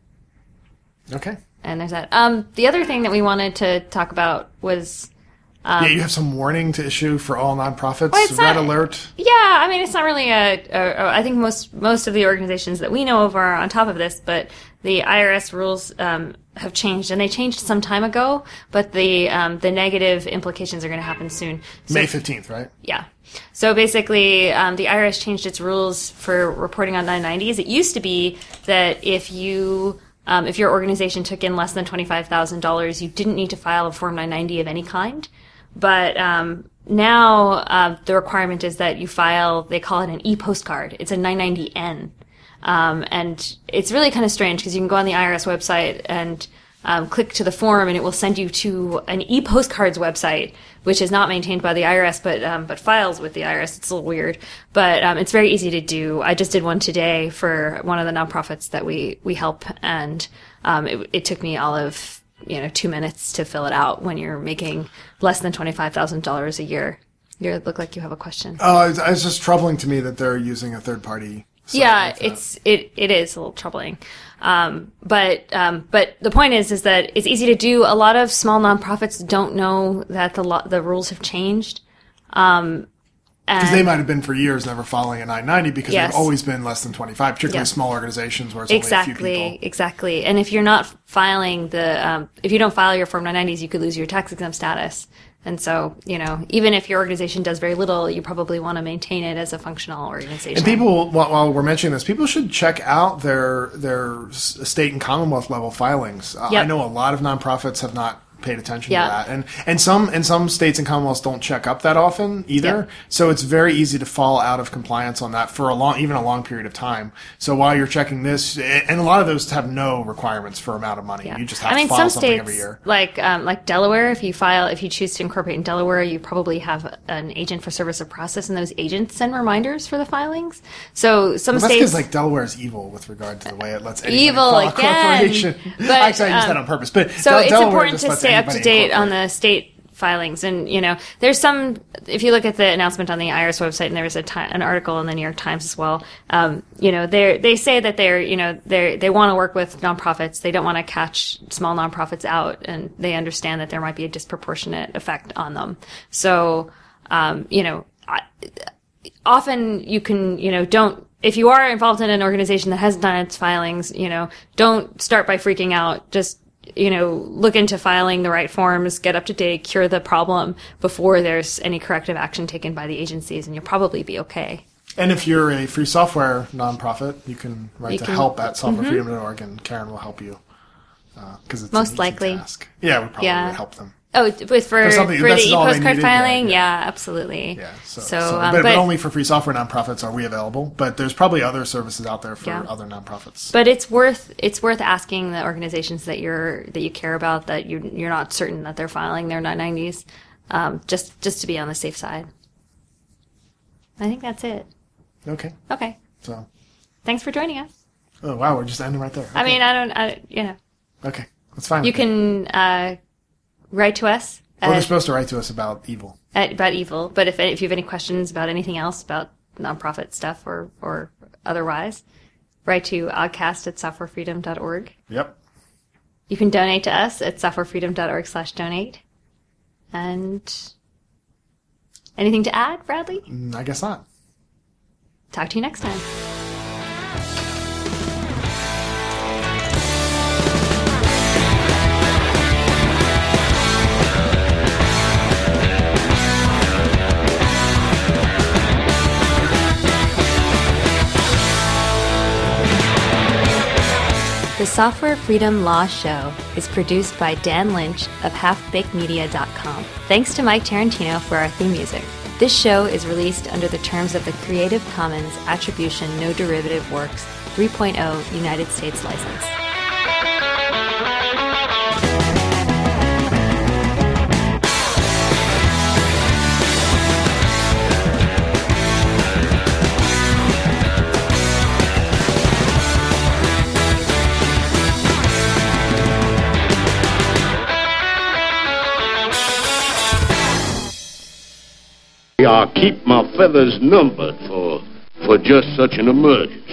Okay. And there's that. Um, the other thing that we wanted to talk about was. Um, yeah, you have some warning to issue for all nonprofits. Well, it's Red not- alert. Yeah, I mean, it's not really a, a, a. I think most most of the organizations that we know of are on top of this, but the I R S rules um, have changed, and they changed some time ago. But the um, the negative implications are going to happen soon. So, May fifteenth, right? yeah. So basically, um, the I R S changed its rules for reporting on nine nineties. It used to be that if you um, if your organization took in less than twenty-five thousand dollars, you didn't need to file a Form nine ninety of any kind. But um, now uh, the requirement is that you file, they call it an e-postcard. It's a nine ninety N. Um, and it's really kind of strange because you can go on the I R S website and um, click to the form, and it will send you to an e-postcards website, which is not maintained by the I R S, but um, but files with the I R S. It's a little weird, but um, it's very easy to do. I just did one today for one of the nonprofits that we we help, and um, it, it took me all of you know two minutes to fill it out when you're making less than twenty-five thousand dollars a year. You look like you have a question. Oh, it's, it's just troubling to me that they're using a third party. Yeah, like that. it's it it is a little troubling, um, but um, but the point is is that it's easy to do. A lot of small nonprofits don't know that the lo- the rules have changed, um, Because they might have been for years never following a nine ninety because Yes. they've always been less than twenty-five, particularly Yeah. small organizations where it's only a few exactly people. exactly. And if you're not filing the um, if you don't file your Form nine nineties, you could lose your tax exempt status. And so, you know, even if your organization does very little, you probably want to maintain it as a functional organization. And people, while, while we're mentioning this, people should check out their their s- state and commonwealth level filings. Uh, Yep. I know a lot of nonprofits have not paid attention Yeah. to that, and and some and some states and commonwealths don't check up that often either. Yep. So it's very easy to fall out of compliance on that for a long, even a long period of time. So while you're checking this, and a lot of those have no requirements for amount of money. Yeah. You just have I mean, to file some something states, every year. like um, like Delaware, if you file, if you choose to incorporate in Delaware, you probably have an agent for service of process, and those agents send reminders for the filings. So some Well, that's states, because like Delaware is evil with regard to the way it lets anybody Evil file a again. corporation. But, Actually, I used that um, on purpose. But so Del- it's Delaware important just to lets stay up to anybody date on incorporate. the state filings. And, you know, there's some, if you look at the announcement on the I R S website, and there was a ti- an article in the New York Times as well, um, you know, they they say that they're, you know, they they want to work with nonprofits. They don't want to catch small nonprofits out, and they understand that there might be a disproportionate effect on them. So, um, you know, I, often you can, you know, don't, if you are involved in an organization that hasn't done its filings, you know, don't start by freaking out. Just, you know, look into filing the right forms, get up to date, cure the problem before there's any corrective action taken by the agencies, and you'll probably be okay. And if you're a free software nonprofit, you can write You to can- help at software freedom dot org, and Karen will help you. Because it's Most an easy likely. task. Yeah, we probably Yeah. would help them. Oh, with for For for, something- the this is all they e-postcard needed, yeah, filing, yeah. yeah, absolutely. Yeah, so, so, so- um, but, but, but only for free software nonprofits are we available. But there's probably other services out there for Yeah. other nonprofits. But it's worth it's worth asking the organizations that you're that you care about, that you you're not certain that they're filing their nine nineties, um, just just to be on the safe side. I think that's it. Okay, Okay, so thanks for joining us. oh wow, we're just ending right there. I Okay. mean, I don't, I, you know, okay, that's fine. you with me. can uh, write to us Well, they're at, supposed to write to us about evil. at about evil. But if if you have any questions about anything else about nonprofit stuff or or otherwise, write to oddcast at software freedom dot org. Yep. You can donate to us at software freedom dot org slash donate. And anything to add, Bradley? Mm, I guess not. Talk to you next time. The Software Freedom Law Show is produced by Dan Lynch of half baked media dot com. Thanks to Mike Tarantino for our theme music. This show is released under the terms of the Creative Commons Attribution No Derivative Works three point oh United States license. I keep my feathers numbered for for just such an emergency.